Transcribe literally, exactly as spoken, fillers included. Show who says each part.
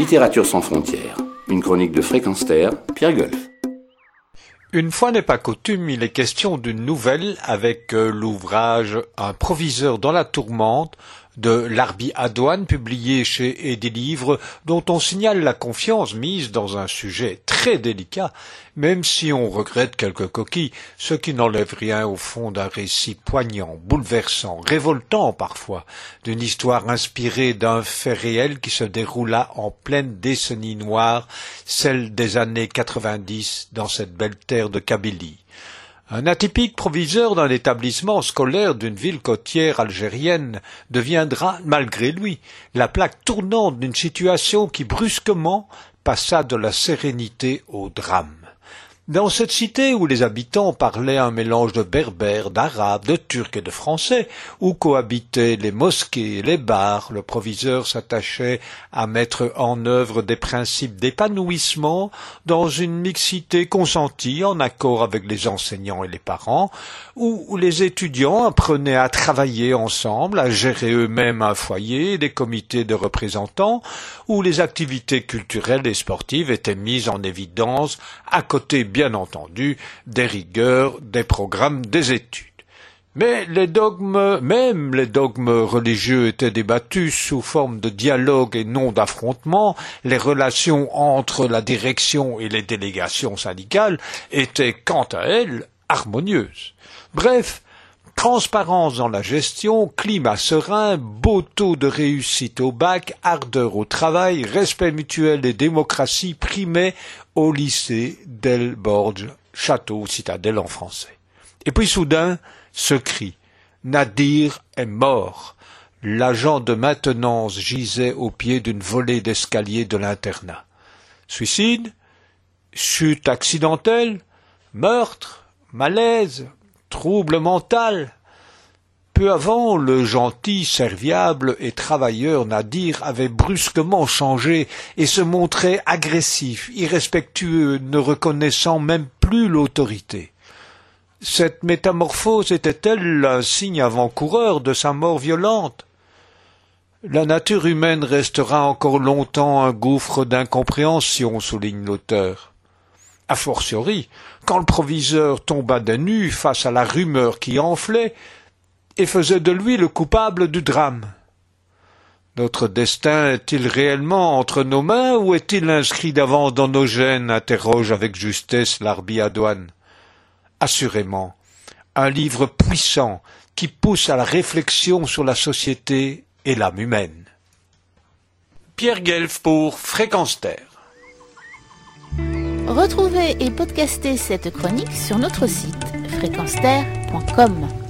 Speaker 1: Littérature sans frontières, une chronique de Fréquence Terre, Pierre Golf.
Speaker 2: Une fois n'est pas coutume, il est question d'une nouvelle avec euh, l'ouvrage Un proviseur dans la tourmente de Larbi Adoine, publié chez Edilivre, dont on signale la confiance mise dans un sujet très délicat, même si on regrette quelques coquilles, ce qui n'enlève rien au fond d'un récit poignant, bouleversant, révoltant parfois, d'une histoire inspirée d'un fait réel qui se déroula en pleine décennie noire, celle des années quatre-vingt-dix dans cette belle terre de Kabylie. Un atypique proviseur d'un établissement scolaire d'une ville côtière algérienne deviendra, malgré lui, la plaque tournante d'une situation qui brusquement passa de la sérénité au drame. Dans cette cité où les habitants parlaient un mélange de berbères, d'arabes, de turcs et de français, où cohabitaient les mosquées et les bars, le proviseur s'attachait à mettre en œuvre des principes d'épanouissement dans une mixité consentie en accord avec les enseignants et les parents, où les étudiants apprenaient à travailler ensemble, à gérer eux-mêmes un foyer, des comités de représentants, où les activités culturelles et sportives étaient mises en évidence à côté bien entendu des rigueurs, des programmes, des études. Mais les dogmes, même les dogmes religieux étaient débattus sous forme de dialogue et non d'affrontement, les relations entre la direction et les délégations syndicales étaient quant à elles harmonieuses. Bref, transparence dans la gestion, climat serein, beau taux de réussite au bac, ardeur au travail, respect mutuel et démocratie primaient au lycée d'El Borj, château citadelle en français. Et puis soudain, ce cri « Nadir est mort !» L'agent de maintenance gisait au pied d'une volée d'escalier de l'internat. Suicide? Chute accidentelle? Meurtre? Malaise? Trouble mental? Peu avant, le gentil, serviable et travailleur Nadir avait brusquement changé et se montrait agressif, irrespectueux, ne reconnaissant même plus l'autorité. Cette métamorphose était-elle un signe avant-coureur de sa mort violente? La nature humaine restera encore longtemps un gouffre d'incompréhension, souligne l'auteur. A fortiori, quand le proviseur tomba des nues face à la rumeur qui enflait et faisait de lui le coupable du drame. Notre destin est-il réellement entre nos mains ou est-il inscrit d'avance dans nos gènes, interroge avec justesse Larbi Adoine. Assurément, un livre puissant qui pousse à la réflexion sur la société et l'âme humaine. Pierre Guelf pour Fréquence Terre.
Speaker 3: Retrouvez et podcastez cette chronique sur notre site fréquence terre point com.